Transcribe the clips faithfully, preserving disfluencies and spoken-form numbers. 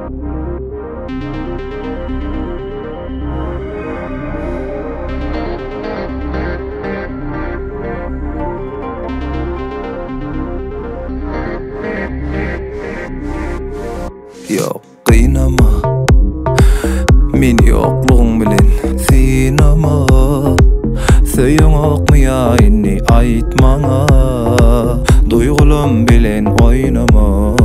Yok kıynama meni yokluğun bilen sinama. Söyüň okmaýaýyny aýtmaňa, duýgulum bilen oýnama.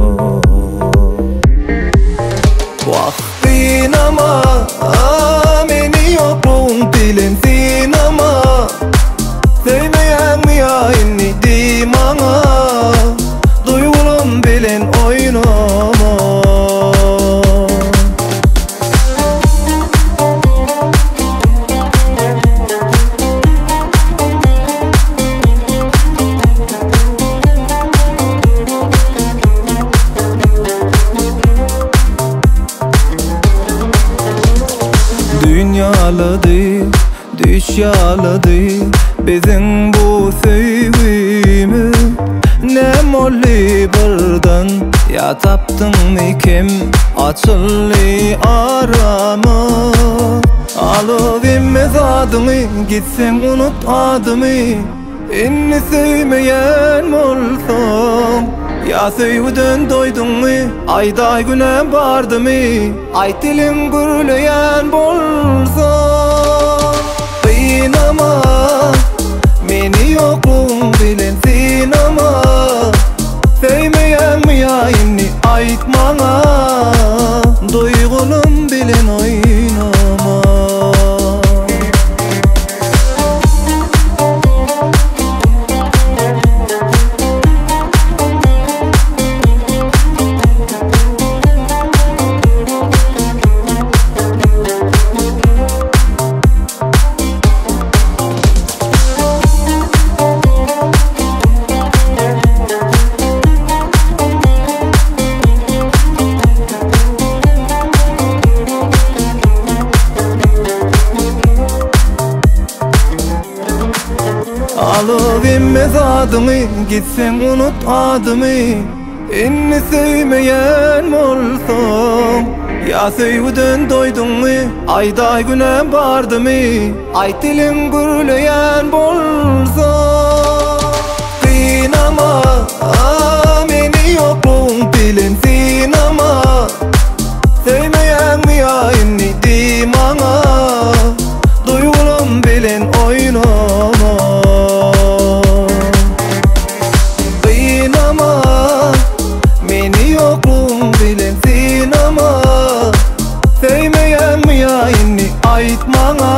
Wagtynama meni yokluğun bilen sinama. Söýmeýäňmiýaýyny diýmaňa, duýgulum bilen oýnama. Dünyaladı, düş yaladı bizim bu sevgimi. Ne molli birden ya taptın mı kim açıllı arama. Alıvermez adımı, gitsen unut adımı. Inni sevmeyen olsam ya söýgüden doýdun mu? Aýda güne bardy mı? Ay dilim gürleyen bolsa. Kıynama meni yokluğun bilen sinama. Söýmeýäňmiýaýyny aýtmaňa, duýgulum bilen oýnama. Alıvermez adımı, gitsen unut adımı. Inni sevmeyen olsam ya söýgüden doýdun mu? Aýda güne bardy mı? Ay dilim gürleyen bolsa. Kıynama meni yokluğun bilen sinama. Söýmeýäňmiýaýyny diýmaňa, duýgulum bilen oýnama. Kıynama meni yokluğun bilen sinama. Söýmeýäňmiýaýyny aýtmaňa,